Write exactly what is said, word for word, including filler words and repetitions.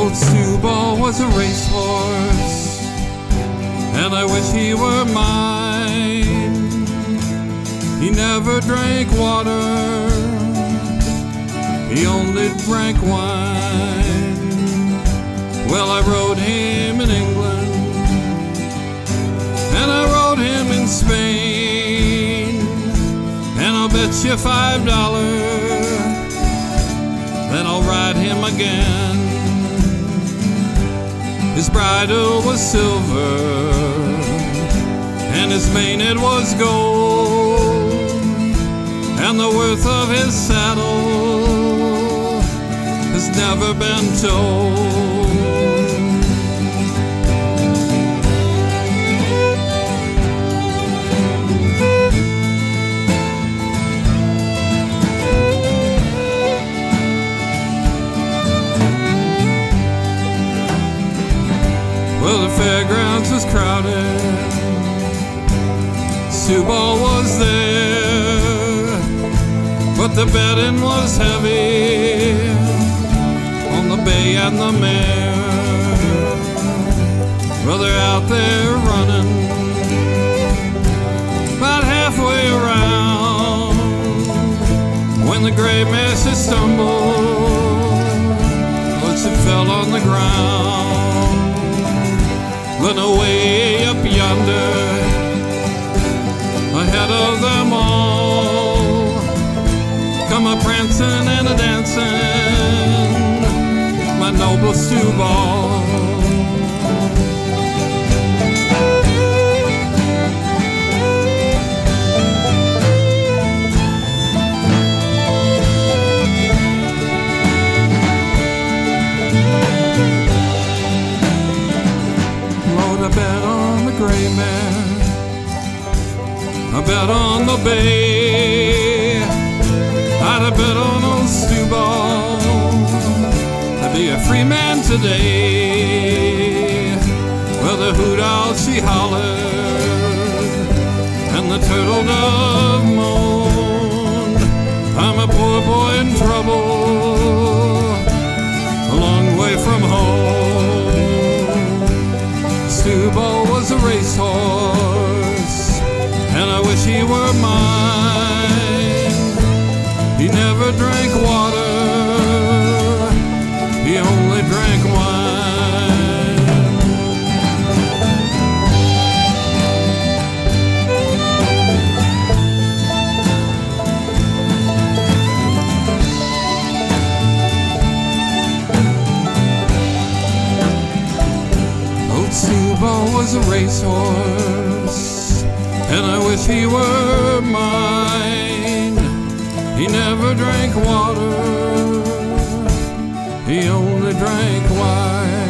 Old Subal was a racehorse, and I wish he were mine. He never drank water, he only drank wine. Well, I rode him in England, and I rode him in Spain, and I'll bet you five dollars that I'll ride him again. His bridle was silver, and his mane it was gold, and the worth of his saddle has never been told. Well, the fairgrounds was crowded, Subal was there, but the betting was heavy on the bay and the mare. Well, they're out there running about halfway around when the gray mare stumbled, but she fell on the ground. Then away up yonder, ahead of them all, come a prancing and a dancing, my noble Subal. I bet on the gray mare, I bet on the bay, I'd have bet on old Subal, I'd be a free man today. Well, the hoot owl she hollered, and the turtle dove moaned. I'm a poor boy in trouble, a long way from home. Subal was a racehorse, and I wish he were mine. He never drank water, he only drank wine. Subal was a racehorse, and I wish he were mine. He never drank water, he only drank wine.